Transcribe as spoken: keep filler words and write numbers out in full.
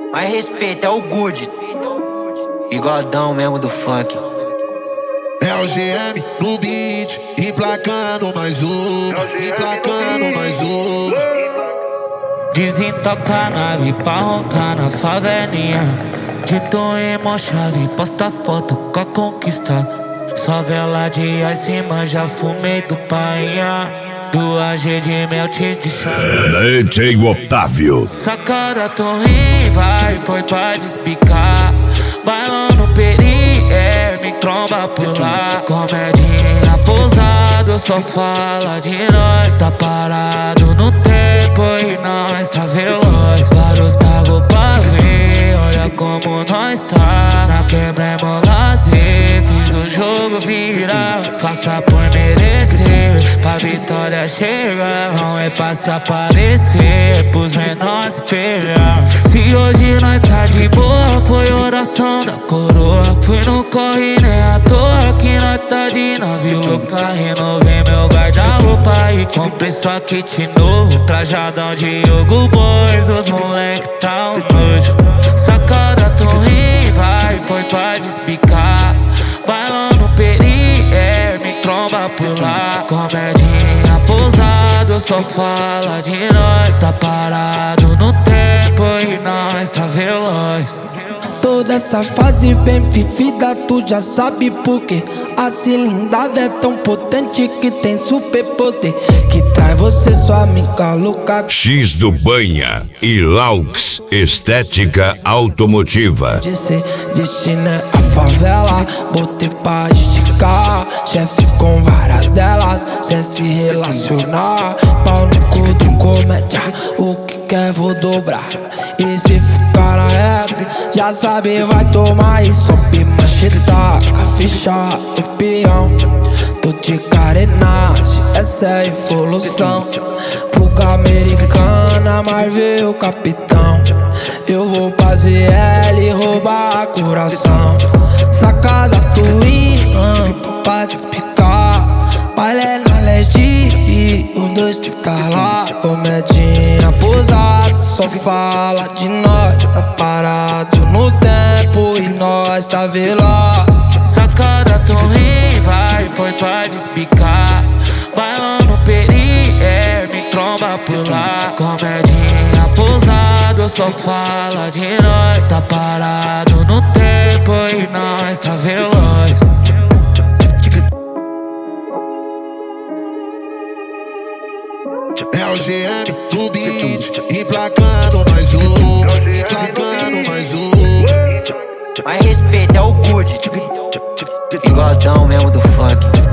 Mais respeito, é o good. Bigodão mesmo do funk. É o G M no beat, emplacando mais um, emplacando mais um. Desentoca a nave pra roncar na favelinha. Dito em mó chave, posta foto com a conquista. Só vela de ice, já fumei do painha. Duas G de mel te deixa D J Otávio. Sacada torre, vai, põe pra despicar. Bailando peri, é, me tromba por lá. Comedinha pousado, só fala de nós. Tá parado no tempo e nós tá veloz. Vários pagos pra ver, olha como nós tá. Na quebra é mó lazer, fiz o jogo virar. Faça por merecer, pra vitória chegar. Não é pra se aparecer, pros menores se pegar. Se hoje nós tá de boa, foi oração da coroa. Fui no corre, nem à toa que nós tá de navio louca. Renovei meu guarda-roupa e comprei só kit novo. Trajadão de Yogo Boys, os moleque tá um nojo. Sacada torre, vai, põe pra despicar. Bailando peri, é, me tromba por lá. Comedinha pousado, só fala de nós. Tá parado no tempo e nós tá veloz. Toda essa fase bem vivida, tu já sabe por quê. A cilindrada é tão potente que tem superpoder, que traz você, sua amiga louca. X do Banha e Laux Estética Automotiva. De ser destino é a favela, botei pra esticar. Chefe com várias delas, sem se relacionar. Pau no cu do comédia, o que quer vou dobrar. E se ficar na reta, já sabe vai tomar. E sobe machete, taca, ficha do peão. Tô de carenagem, essa é a evolução. Fuga americana, mas veio o capitão. Eu vou pra Z L roubar coração. Sacada twin, ampla pra despicar. Baile na leste e os dois tá lá. Comedinha pousada, só fala de nós. Tá parado no tempo e nós tá veloz. Sacada torre, vai, põe pra despicar. Bailando peri, é, me tromba por lá. Comedinha pousado, só fala de nós. Tá parado no tempo e nós tá veloz. É o G M no beat, emplacando mais um, emplacando mais um. Mais respeito, é o good. Bigodão mesmo do funk.